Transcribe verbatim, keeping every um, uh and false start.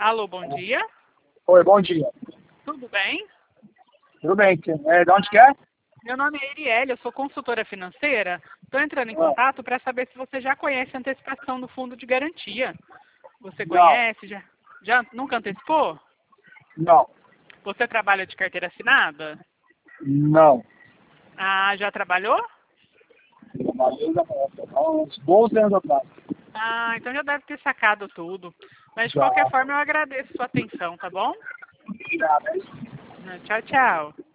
Alô, bom dia. Oi, bom dia. Tudo bem? Tudo bem? É, de onde que é? Meu nome é Iriele, eu sou consultora financeira. Estou entrando em Ah, contato para saber se você já conhece a antecipação do fundo de garantia. Você Não, conhece? Já, já nunca antecipou? não, Você trabalha de carteira assinada? não. Ah, já trabalhou? Trabalhei há uns bons anos atrás. Ah, então já deve ter sacado tudo. Mas de Já. qualquer forma eu agradeço sua atenção, tá bom? Obrigado, hein? Tchau, tchau.